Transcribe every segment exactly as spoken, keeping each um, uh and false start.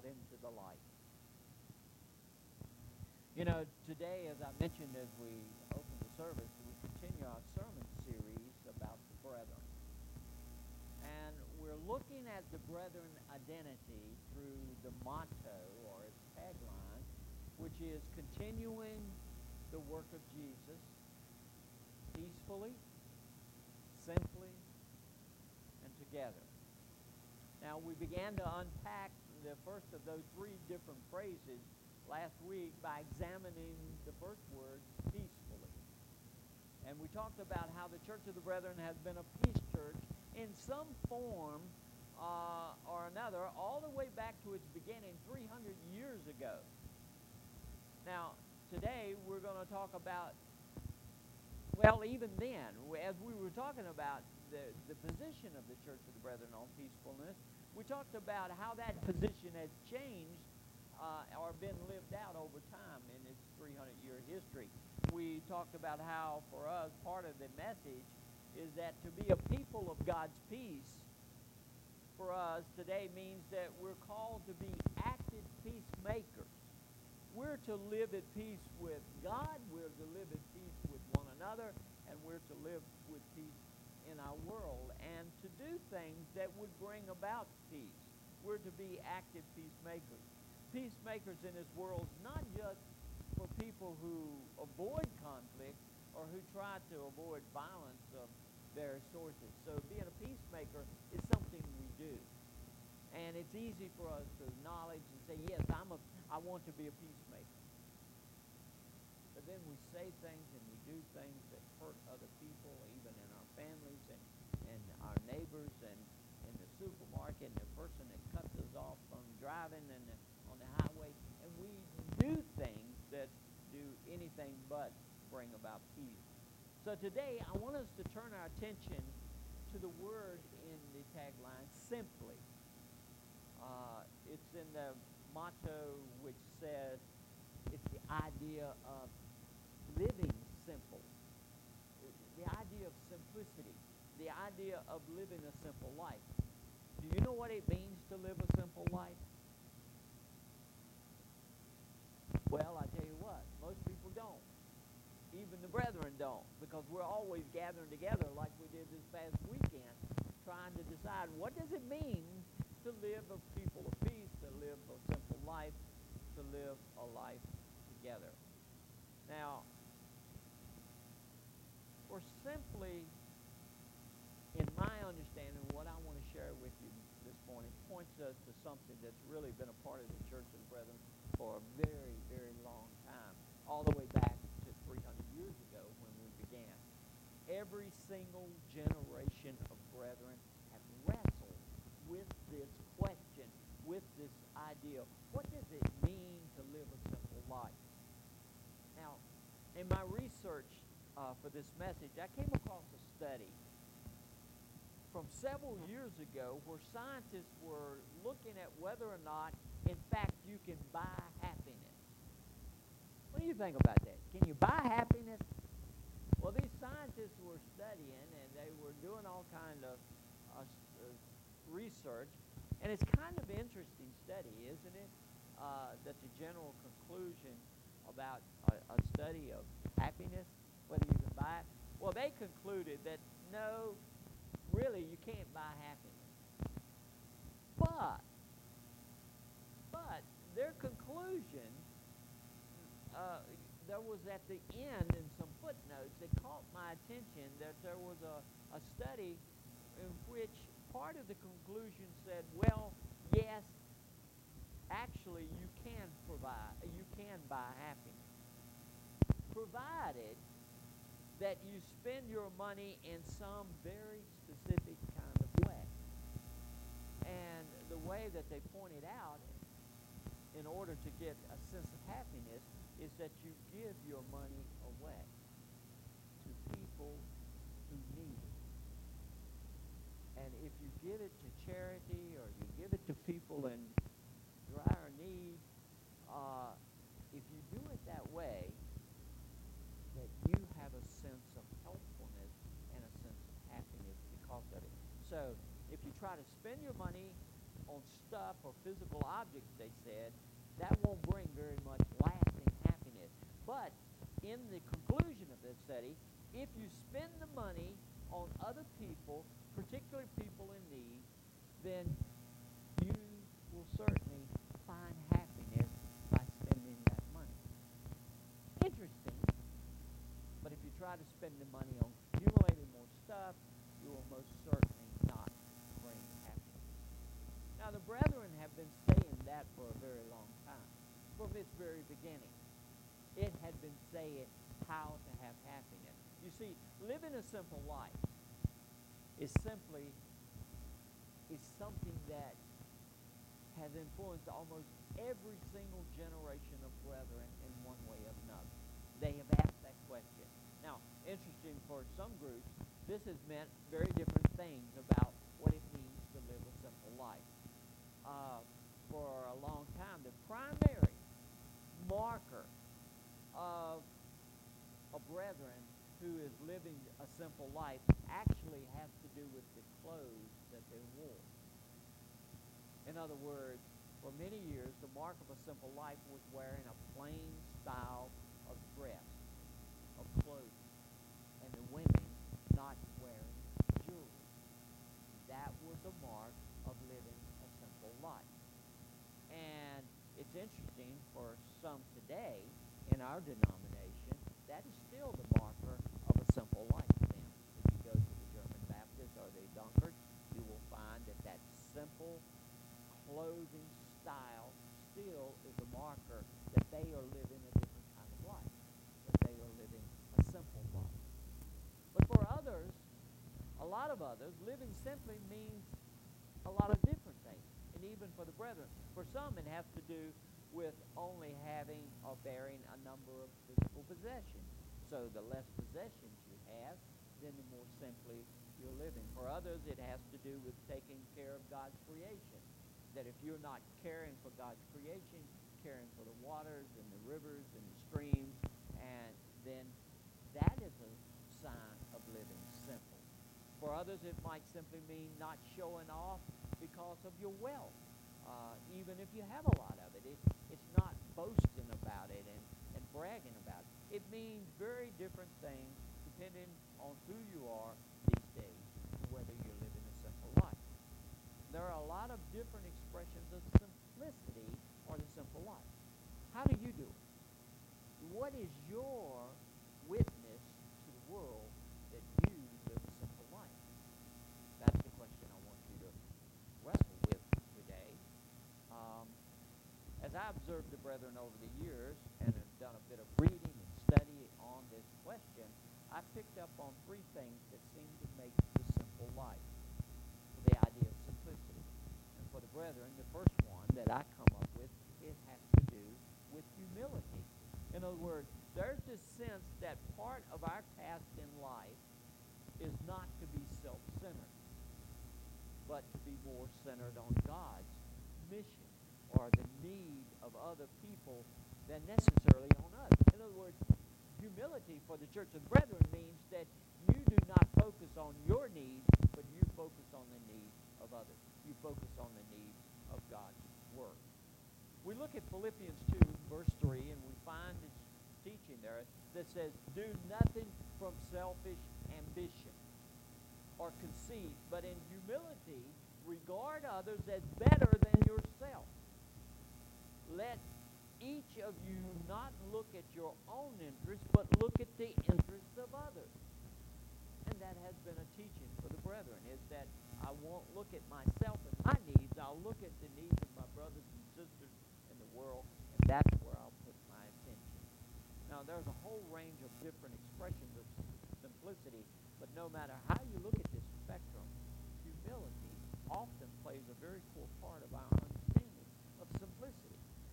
into the light. You know, today, as I mentioned as we open the service, we continue our sermon series about the brethren. And we're looking at the brethren identity through the motto, or its tagline, which is continuing the work of Jesus peacefully, simply, and together. Now, we began to unpack the first of those three different phrases last week by examining the first word, peacefully. And we talked about how the Church of the Brethren has been a peace church in some form uh, or another, all the way back to its beginning three hundred years ago. Now, today we're going to talk about, well, even then, as we were talking about the, the position of the Church of the Brethren on peacefulness, we talked about how that position has changed uh, or been lived out over time in its three hundred year history. We talked about how, for us, part of the message is that to be a people of God's peace, for us today means that we're called to be active peacemakers. We're to live at peace with God, we're to live at peace with one another, and we're to live with peace in our world, and to do things that would bring about peace. We're to be active peacemakers. Peacemakers in this world, not just for people who avoid conflict or who try to avoid violence of various sources. So being a peacemaker is something we do. And it's easy for us to acknowledge and say, yes, I'm a, I want to be a peacemaker. But then we say things and we do things that hurt other people, even in our families and, and our neighbors and in the supermarket, and the person that cuts us off from driving and the, on the highway. And we do things that do anything but bring about peace. So today I want us to turn our attention to the word in the tagline, simply. Uh, it's in the motto which says it's the idea of living simple, the idea of simplicity, the idea of living a simple life. Do you know what it means to live a simple life? Well, I tell you what, most people don't. Even the brethren don't, because we're always gathering together like we did this past weekend, trying to decide what does it mean to live a people of peace, to live a simple life, to live a life together. Now, for simply, in my understanding, what I want to share with you this morning points us to something that's really been a part of the Church of the Brethren for a very, very long time, all the way back to three hundred years ago when we began. Every single generation of brethren have wrestled with this question, with this idea. What does it mean to live a simple life? Now, in my research uh, for this message, I came across a study from several years ago where scientists were looking at whether or not, in fact, you can buy happiness. What do you think about that? Can you buy happiness? Well, these scientists were studying, and they were doing all kind of uh, uh, research, and it's kind of an interesting study, isn't it? Uh, that the general conclusion about a, a study of happiness, whether you can buy it. Well, they concluded that no, really, you can't buy happiness. But, but their conclusion, uh, there was at the end in some footnotes that caught my attention that there was a, a study in which part of the conclusion said, well, yes, actually you can provide, you can buy happiness, provided that you spend your money in some very specific kind of way. And the way that they pointed out, in order to get a sense of happiness, is that you give your money away to people who need it. And if you give it to charity or you give it to people in dire need, uh, if you do it that way, that you have a sense of helpfulness and a sense of happiness because of it. So if you try to spend your money on stuff stuff or physical objects, they said, that won't bring very much lasting happiness. But in the conclusion of this study, if you spend the money on other people, particularly people in need, then you will certainly find happiness by spending that money. Interesting, but if you try to spend the money on accumulating more stuff, you will most certainly not bring happiness. Now, the brethren have been saying that for a very long time, from its very beginning. It had been saying how to have happiness. You see, living a simple life is simply is something that has influenced almost every single generation of brethren in one way or another. They have asked that question. Now, interesting for some groups, this has meant very different things about what it means to live a simple life. Uh, for a long time, the primary marker of a brethren who is living a simple life actually has to do with the clothes that they wore. In other words, for many years, the mark of a simple life was wearing a plain style of dress, of clothing, and the women not wearing jewelry. That was a mark of living a simple life. And it's interesting for some today in our denomination, that is still the marker of a simple life to them. If you go to the German Baptist or the Dunkard, you will find that that simple clothing style still is a marker that they are living a different kind of life, that they are living a simple life. But for others, a lot of others, living simply means a lot of different things. And even for the brethren, for some it has to do with only having or bearing a number of physical possessions. So the less possessions you have, then the more simply you're living. For others, it has to do with taking care of God's creation. That if you're not caring for God's creation, caring for the waters and the rivers and the streams, and then that is a sign of living simple. For others, it might simply mean not showing off because of your wealth. Uh, even if you have a lot of it, it it's not boasting about it and, and bragging about it. It means very different things depending on who you are these days, whether you're living a simple life. There are a lot of different expressions of simplicity or the simple life. How do you do it? What is your witness to the world that you live a simple life? That's the question I want you to wrestle with today. Um, as I observed the brethren over the years and have done a bit of reading and study on this question, I picked up on three things that seem to make the simple life. The idea of simplicity. And for the brethren, the first one that I come up with, it has to do with humility. In other words, there's this sense that part of our task in life is not to be self-centered, but to be more centered on God's mission or the need of other people than necessarily on us. In other words, humility for the Church of the Brethren means that you do not focus on your needs, but you focus on the needs of others. You focus on the needs of God's work. We look at Philippians two, verse three, and we find this teaching there that says, do nothing from selfish ambition or conceit, but in humility regard others as better than yourself. Let each of you not look at your own interests, but look at the interests of others. And that has been a teaching for the brethren, is that I won't look at myself and my needs. I'll look at the needs of my brothers and sisters in the world, and that's where I'll put my attention. Now, there's a whole range of different expressions of simplicity, but no matter how you look at this spectrum, humility often plays a very core part of our understanding of simplicity.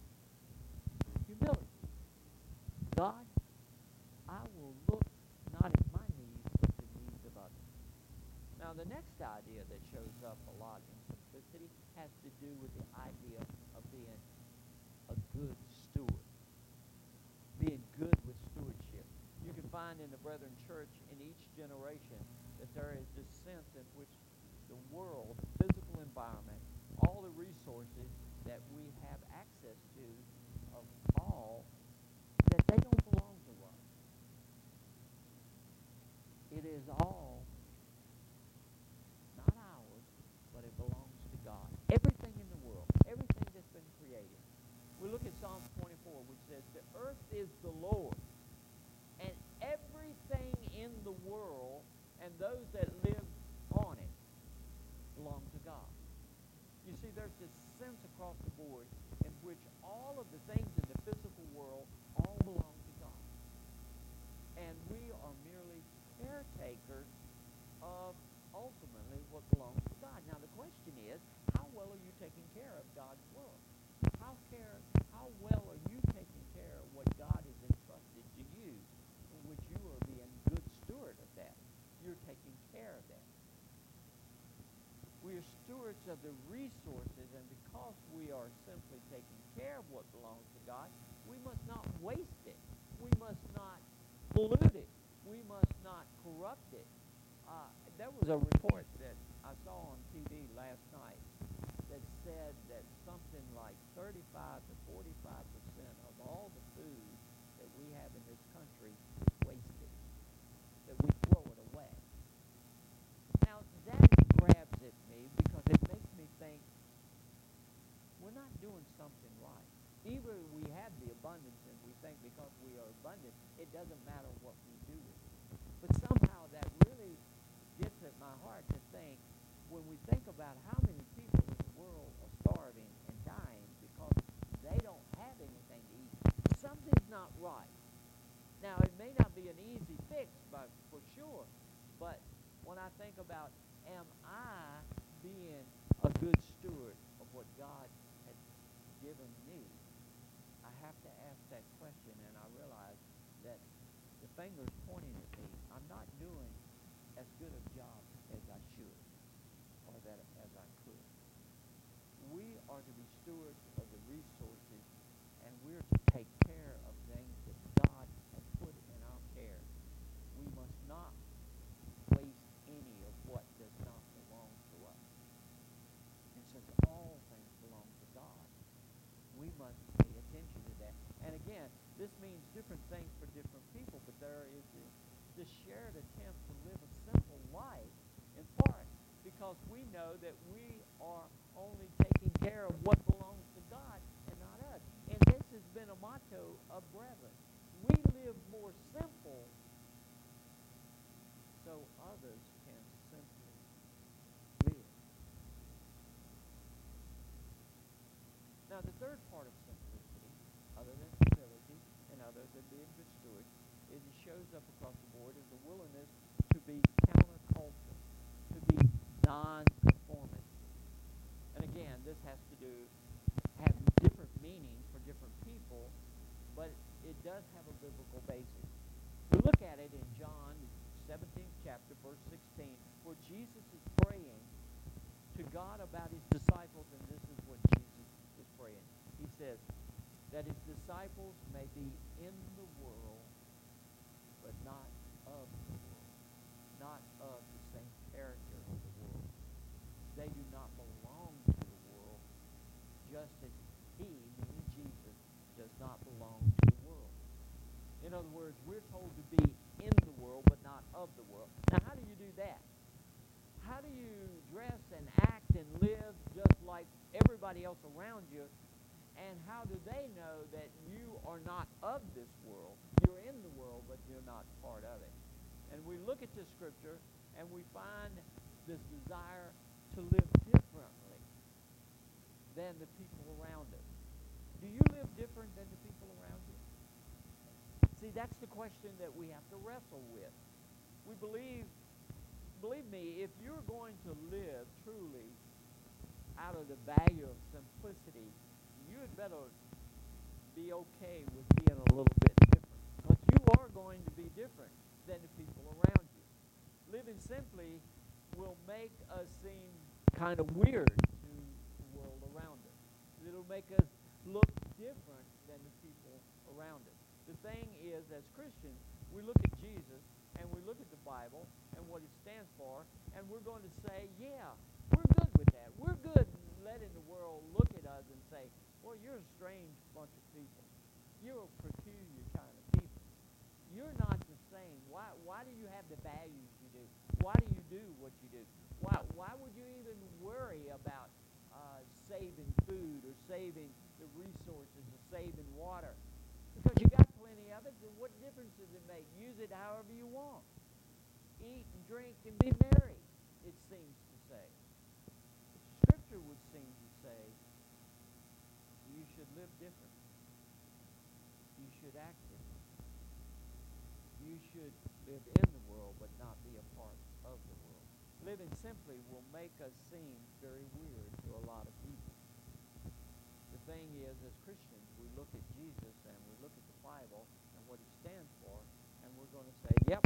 Humility. God, I will look not at my needs, but the needs of others. Now, the next idea that shows up a lot in simplicity has to do with the idea of being a good steward. Being good with stewardship. You can find in the Brethren Church in each generation that there is this sense in which the world, the physical environment, all the resources that we have access to of all, that they don't belong to us. It is all not ours, but it belongs to God. Everything in the world, everything that's been created. We look at Psalm twenty-four, which says, the earth is the Lord, and everything in the world and those that live on it belong to God. You see, there's this sense across the board in which all of the things in the physical world all belong to God. And we are merely caretakers of ultimately what belongs to God. Now the question is, how well are you taking care of God's world? How care how well are you taking care of what God has entrusted to you, in which you are being good steward of that? You're taking care of that. We are stewards of the resources, and because we are simply taking care of what belongs to God, we must not waste it. We must not pollute it. We must not corrupt it. Uh, there was a report that I saw on T V last night that said that something like thirty-five to forty-five percent of all the food that we have in this country is wasted, that we throw it away. Now, that grabs at me because it makes me think we're not doing something right. Either we have the abundance and we think because we are abundant, it doesn't matter what we do with it. But somehow that really gets at my heart to think, when we think about how many people in the world are starving and dying because they don't have anything to eat, something's not right. Now, it may not be an easy fix, but for sure, but when I think about, am I being a good steward of what God has given me, I have to ask that question, and I realize that the finger's pointing at me. I'm not doing as good a job as I should, or that as I could. We are to be stewards of the resources, and we're to take care of things that God has put in our care. We must not waste any of what does not belong to us. And since all things belong to God, we must pay attention to that. And again, this means different things for different people, but there is this, this shared attempt to live a simple life, in part because we know that we are only taking care of what belongs to God and not us. And this has been a motto of Brethren. We live more simple so others can simply live. Now, the third part of simplicity, other than humility and other than being good stewards, is it shows up across the board as a willingness to be counterculture, to be non-conformist. And again, this has to do, have different meanings for different people, but it does have a biblical basis. We look at it in John seventeenth chapter, verse sixteen, where Jesus is praying to God about his disciples, and this is what Jesus is praying. He says that his disciples may be in the world, but not of the world, not of the same character of the world. They do not belong to the world, just as he, meaning Jesus, does not belong to the world. In other words, we're told to be in the world, but not of the world. Now, how do you do that? How do you dress and act and live just like everybody else around you? And how do they know that you are not of this world? You're in the world, but you're not part of it. And we look at this scripture, and we find this desire to live differently than the people around us. Do you live different than the people around you? See, that's the question that we have to wrestle with. We believe, believe me, if you're going to live truly out of the value of simplicity, you had better be okay with being a little bit different, because you are going to be different than the people around you. Living simply will make us seem kind of weird to the world around us. It'll make us look different than the people around us. The thing is, as Christians, we look at Jesus and we look at the Bible and what it stands for, and we're going to say, yeah, we're good with that. We're good letting the world look at us and say, you're a strange bunch of people. You're a peculiar kind of people. You're not the same. Why, why do you have the values you do? Why do you do what you do? Why, why would you even worry about uh, saving food or saving the resources or saving water? Because you got plenty of it. Then what difference does it make? Use it however you want. Eat and drink and be merry, it seems to say. Scripture would seem to say you should live different. You should act different. You should live in the world but not be a part of the world. Living simply will make us seem very weird to a lot of people. The thing is, as Christians, we look at Jesus and we look at the Bible and what he stands for, and we're going to say, yep,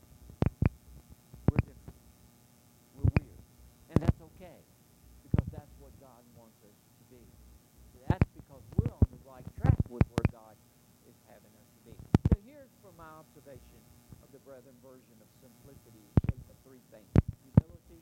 we're different. We're weird. And that's okay, because that's what God wants us to be. That's because we're on the right track with where God is having us to be. So here's from my observation of the Brethren version of simplicity is shaped by three things. Humility,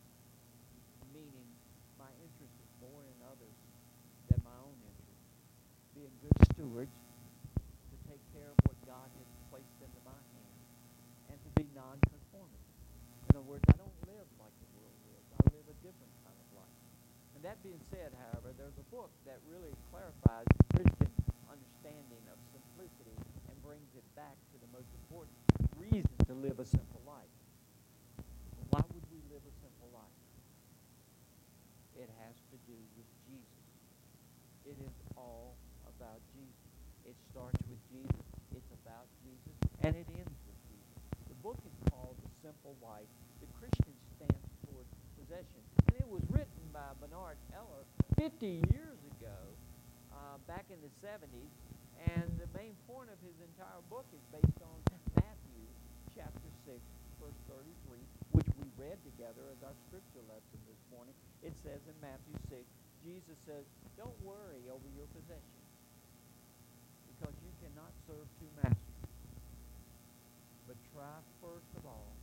meaning my interest is more in others than my own interest. Being good stewards to take care of what God has placed into my hands, and to be non-conformist. In other words, I don't live like the world lives. I live a different kind of life. And that being said, however, there's a book that really clarifies the Christian understanding of simplicity and brings it back to the most important reason to live a simple life. Why would we live a simple life? It has to do with Jesus. It is all about Jesus. It starts with Jesus, it's about Jesus, and it ends with Jesus. The book is called The Simple Life. The Christian stands toward possession. And it was written by Bernard Eller fifty years ago, uh, back in the seventies, and the main point of his entire book is based on Matthew chapter six, verse thirty-three, which we read together as our scripture lesson this morning. It says in Matthew six, Jesus says, don't worry over your possessions, because you cannot serve two masters. But try first of all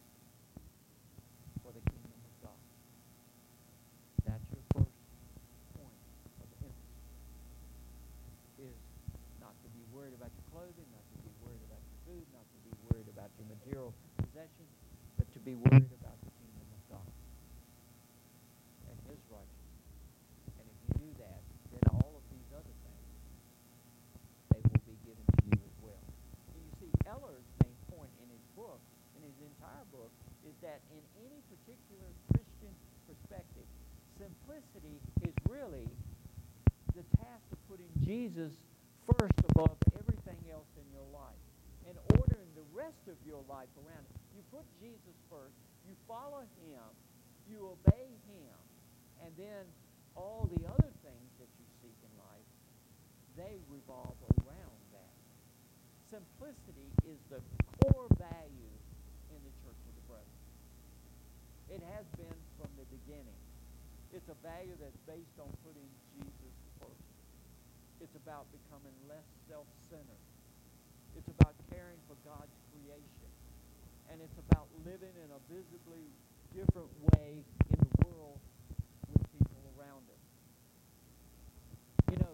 for the kingdom of God. That's your first point of emphasis, is not to be worried about your clothing, not to be worried about your food, not to be worried about your material possessions, but to be worried about the kingdom of God and his righteousness. And if you do that, then all of these other things, they will be given to you as well. And you see, Eller's main point in his book, in his entire book, is that in any particular Christian perspective, simplicity is really the task of putting Jesus first above everything else in your life and ordering the rest of your life around it. You put Jesus first, you follow him, you obey him, and then all the other things that you seek in life, they revolve around that. Simplicity is the core value in the Church of the Brethren. It has been from the beginning. It's a value that's based on putting Jesus first. It's about becoming less self-centered. It's about caring for God's creation. And it's about living in a visibly different way in the world with people around us. You know,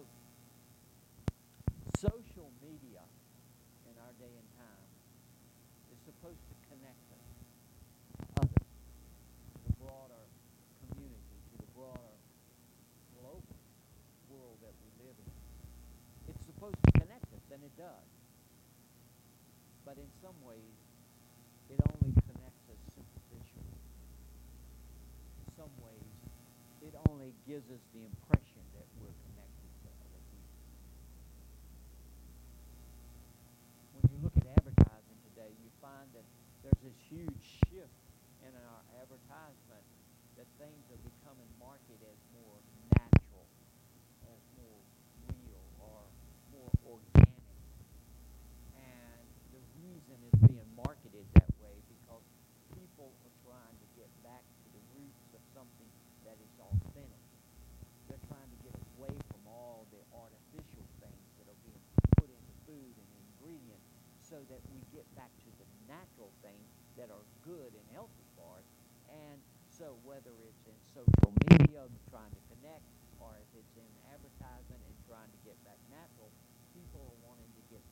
social media in our day and time is supposed to connect us to others, to the broader community, to the broader global world that we live in. It's supposed to connect us, and it does. But in some ways, it only connects us superficially. In some ways, it only gives us the impression that we're connected to other people. When you look at advertising today, you find that there's this huge shift in our advertisement, that things are becoming marketed as more natural, as more real, or more organic. And the reason it's being marketed that way because people are trying to get back to the roots of something that is authentic. They're trying to get away from all the artificial things that are being put into food and ingredients, so that we get back to the natural things that are good and healthy for us. And so whether it's in social media trying to connect, or if it's in advertisement and trying to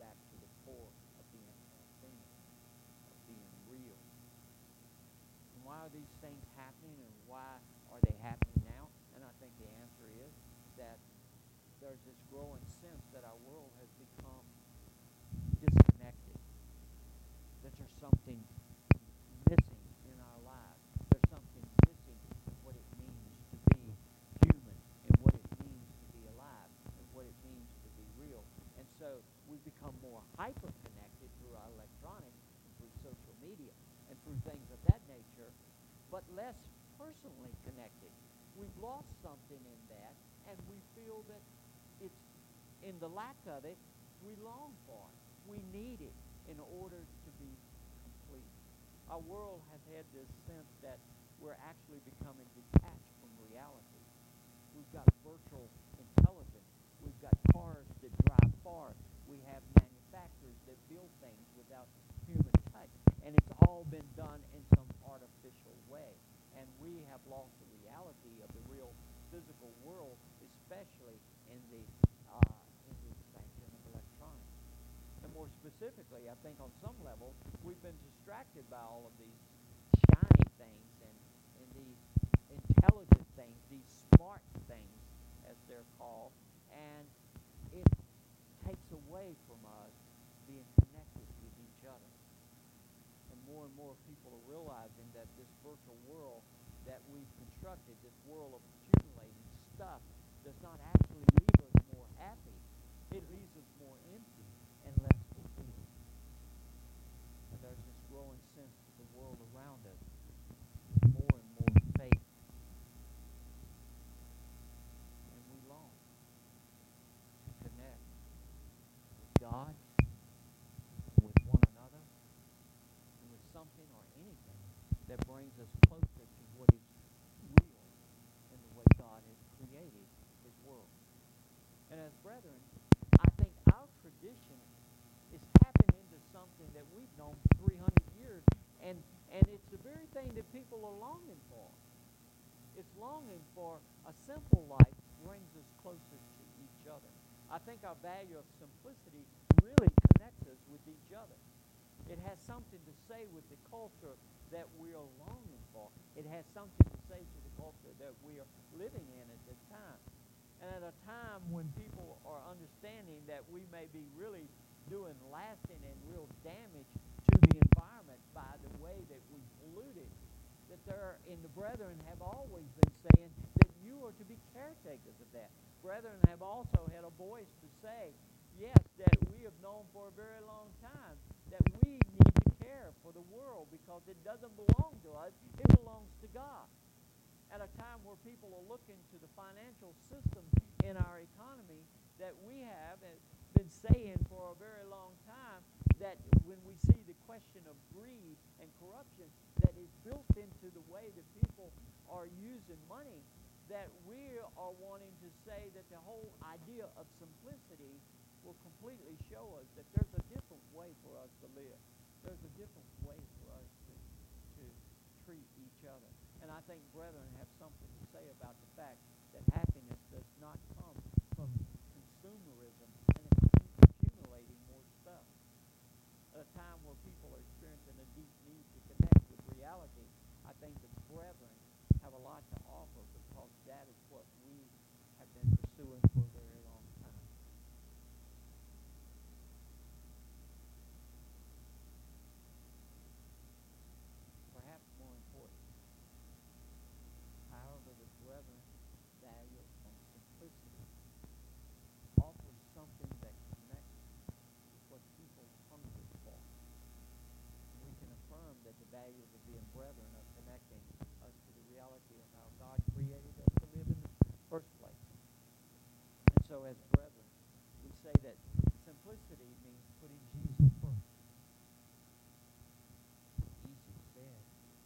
back to the core of being authentic, of being real. And why are these things happening, and why are they happening now? And I think the answer is that there's this growing sense that our world has become disconnected, that there's something missing in our lives. There's something missing in what it means to be human, and what it means to be alive, and what it means to be real. And so we've become more hyper-connected through our electronics, and through social media, and through things of that nature, but less personally connected. We've lost something in that, and we feel that it's in the lack of it, we long for it. We need it in order to be complete. Our world has had this sense that we're actually becoming detached from reality. We've got virtual intelligence. We've got cars that drive far. We have manufacturers that build things without human touch. And it's all been done in some artificial way. And we have lost the reality of the real physical world, especially in the uh, in the expansion of electronics. And more specifically, I think on some level, we've been distracted by all of these shiny things and, and these intelligent things, these smart things, as they're called, and it takes away from us being connected with each other. And more and more people are realizing that this virtual world that we've constructed, this world of accumulating stuff, does not actually leave us more happy. It leaves us more empty and less fulfilled. And there's this growing sense that the world around us is more and more fake. And we long to connect with God, with one another, and with something or anything that brings us closer to what is real in the way God has created his world. And as brethren, I think our tradition is tapping into something that we've known for three hundred years, and, and it's the very thing that people are longing for. It's longing for a simple life brings us closer to each other. I think our value of simplicity really connects us with each other. It has something to say with the culture that we are longing for. It has something to say to the culture that we are living in at this time. And at a time when people are understanding that we may be really doing lasting and real damage to the environment by the way that we pollute it, that there in the brethren have always been saying that you are to be caretakers of that. Brethren have also had a voice to say, yes, that we have known for a very long time that we need to care for the world because it doesn't belong to us, it belongs to God. At a time where people are looking to the financial system in our economy, that we have been saying for a very long time that when we see the question of greed and corruption that is built into the way that people are using money, that we are wanting to say that the whole idea of simplicity will completely show us that there's a different way for us to live. There's a different way for us to, to treat each other. And I think brethren have something to say about the fact that happiness does not come from consumerism and accumulating more stuff. At a time where people are experiencing a deep need to connect with reality, I think the brethren have a lot to offer because that is what we have been pursuing for a very long time. Perhaps more important, however, the brethren value and simplicity offers something that connects with what people hunger for. We can affirm that the values of being brethren are connecting us to the reality of how God created us to live in the first place. And so as brethren, we say that simplicity means putting Jesus first. Easy said,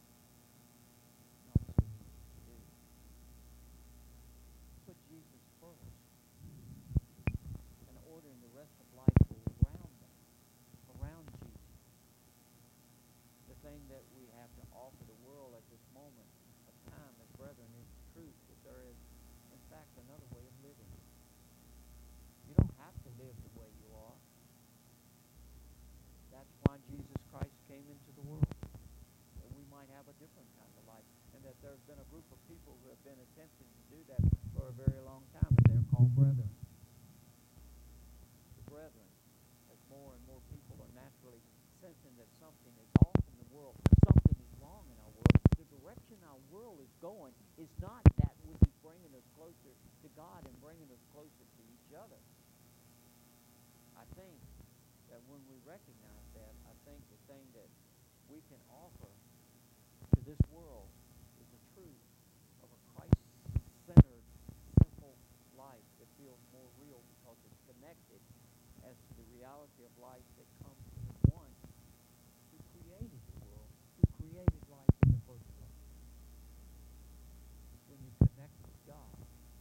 not so easy to do. Put Jesus first and ordering the rest of life around them, around Jesus. The thing that we have to offer the world at this moment of time as brethren is the truth that there is, in fact, another way of living. You don't have to live the way been a group of people who have been attempting to do that for a very long time, and they're called brethren. The brethren, as more and more people are naturally sensing that something is off in the world, something is wrong in our world. The direction our world is going is not that which is bringing us closer to God and bringing us closer to each other. I think that when we recognize that, I think the thing that we can offer to this world is the truth of a Christ-centered, simple life that feels more real because it's connected as to the reality of life that comes from the one who created the world, who created life in the first place. When you connect with God,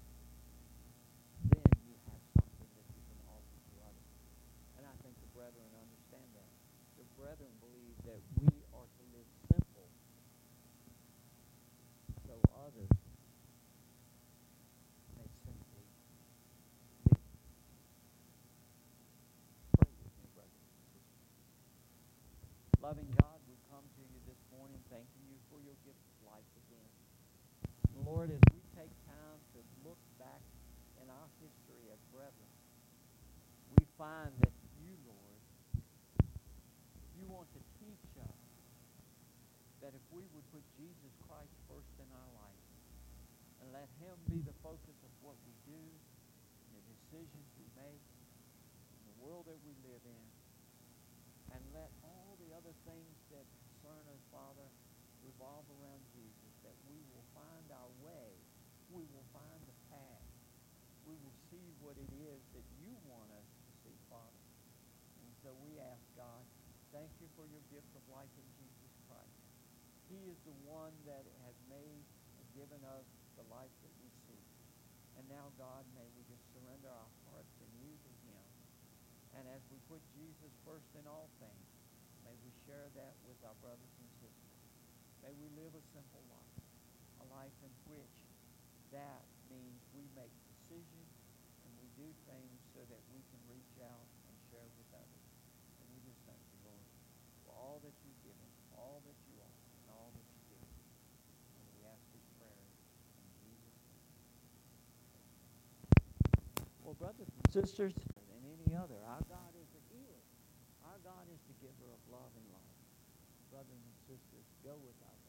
then you have something that you can offer to others. And I think the brethren understand that. The brethren believe that we are to live simple so others may simply live. Pray with me, brothers and sisters. Loving God, we come to you this morning thanking you for your gift of life again. Lord, as we take time to look back in our history as brethren, we find that you, Lord, you want to teach us that if we would put Jesus Christ first in our life and let him be the focus of what we do, the decisions we make, in the world that we live in, and let all the other things that concern us, Father, revolve around Jesus, that we will find our way, we will find the path, we will see what it is that you want us to see, Father. And so we ask, God, thank you for your gift of life in Jesus Christ. He is the one that has made and given us the life that we seek. And now, God, may we just surrender our hearts anew to him. And as we put Jesus first in all things, may we share that with our brothers and sisters. May we live a simple life, a life in which that means we make decisions and we do things so that we can reach out and share with others. And we just thank you, Lord, for all that you've given, all that you are, and all that you do. And we ask these prayers in Jesus' name. Well, brothers and sisters, than any other, our God is a healer. Our God is the giver of love and life. Brothers and sisters, go with our